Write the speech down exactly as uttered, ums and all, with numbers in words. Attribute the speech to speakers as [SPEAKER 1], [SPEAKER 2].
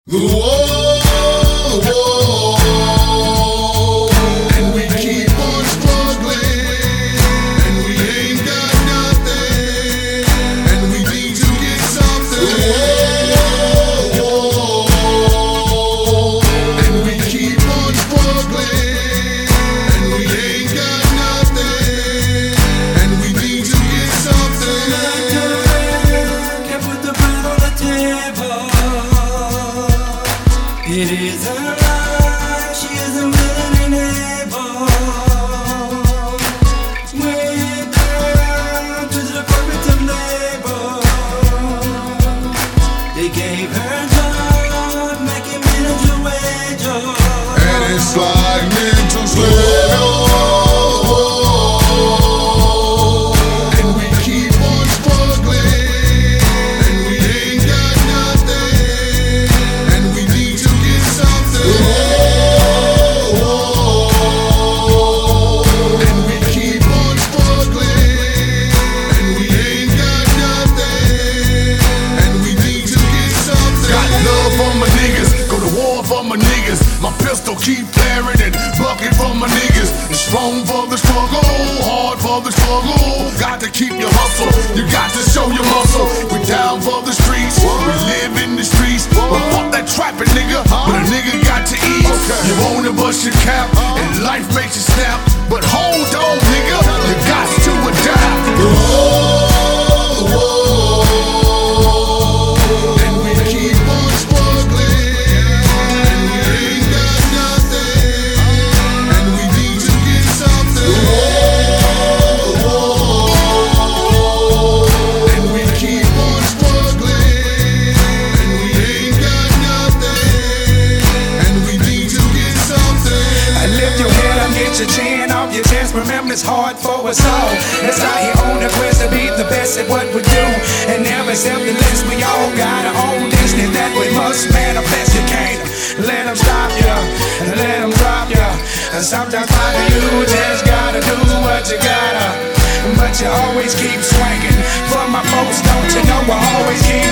[SPEAKER 1] Whoa, whoa, and we keep on struggling, and we ain't got nothing, and we need to get something. Whoa, whoa, and we keep on struggling, and we ain't got nothing, and we need to get something.
[SPEAKER 2] Like a friend, can't put the bread on the table. It isn't like she isn't willing and able. Went down to the corporate label. They gave her job, making minimum wage.
[SPEAKER 1] And it's like mental slavery. And we keep on struggling, and we ain't got nothing, and we need to get something. And we keep on struggling, and we ain't got nothing, and we need to get something.
[SPEAKER 3] Got love for my niggas, go to war for my niggas. My pistol keep flaring and bucking for my niggas. It's strong for the struggle, hard for the struggle. Got to keep your hustle, you got to show your muscle. We down for the streets, we live in the streets. But fuck that trapping nigga, but a nigga got to eat. You wanna bust your cap, and life makes you snap. But hold on nigga, you got to adapt.
[SPEAKER 1] And we keep on struggling, and we ain't got nothing, and we need to get something. And we keep on struggling, and we ain't got nothing, and we need to get something.
[SPEAKER 4] I lift your head up, get your chin off your chest. Remember, it's hard for us all. Let's out here on the quest to be the best at what we do, and never accept the less. We all got our own destiny that we must manifest. You can't let them stop you, and let them drop you. And sometimes, Father, you just gotta do what you gotta. But you always keep swinging. For my folks, don't you know I always keep